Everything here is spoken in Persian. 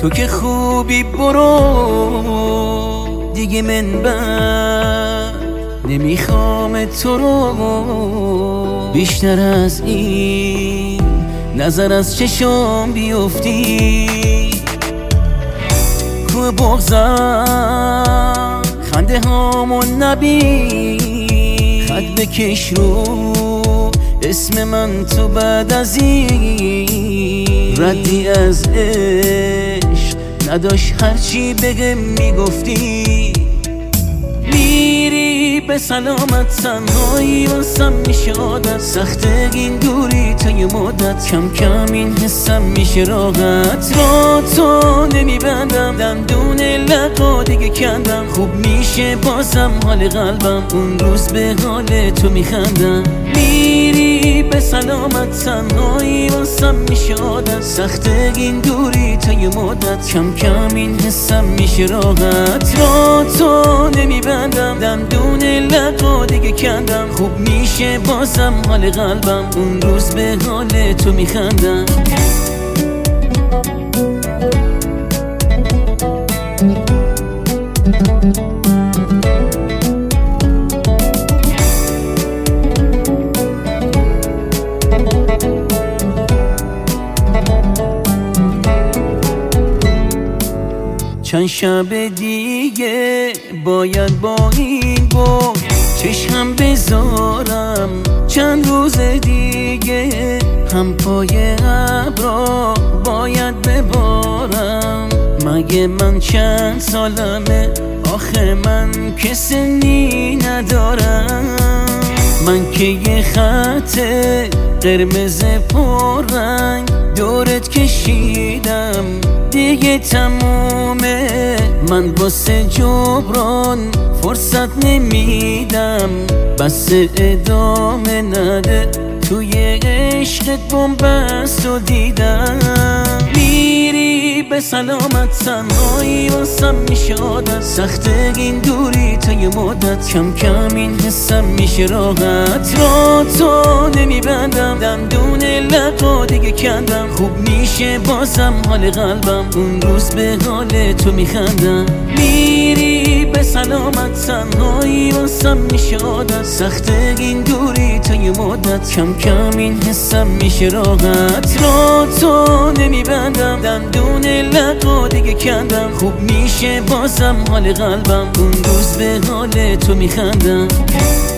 تو که خوبی برو دیگه من بر نمیخوام تو رو بیشتر از این نظر از چشم بیفتی کوه بغضم خنده هامون نبین خط بکش رو اسم من تو بعد از این ردی از عشق نداشت هرچی بگم میگفتی میری به سلامت تنهایی واسم میشه عادت سخته این دوری تا یه مدت کم کم این حسم میشه راحت را تو نمیبندم دندون لقا دیگه کندم خوب میشه بازم حال قلبم اون روز به حال تو میخندم میری به سلامت تنهایی واسم میشه عادت سخته این دوری تا یه مدت کم کم این حسم میشه راحت را تو نمیبندم دندون لقا دیگه کندم خوب میشه بازم حال قلبم اون روز به حال تو میخندم چند شب دیگه باید با این بود چشم بذارم چند روز دیگه هم پای ابرا باید ببارم مگه من چند سالمه آخه من که سنی ندارم من که یه خط قرمز پررنگ دورت کشیدم دیگه تمومه من واسه جبران فرصت نمیدم بس ادامه نده توی عشقت بنبست و دیدم میری به سلامت تنهایی واسم میشه عادت سخته این دوری تا یه مدت کم کم این حسم میشه راحت را تو نمیبندم دندون لقا دیگه کندم خوب میشه بازم حال قلبم اون روز به حال تو میخندم میری به سلامت تنهایی واسم میشه عادت سخته این دوری تا یه مدت کم کم این حسم میشه راحت را تو نمیبندم دندون لقا دیگه کندم خوب میشه بازم حال قلبم اون روز به حال تو میخندم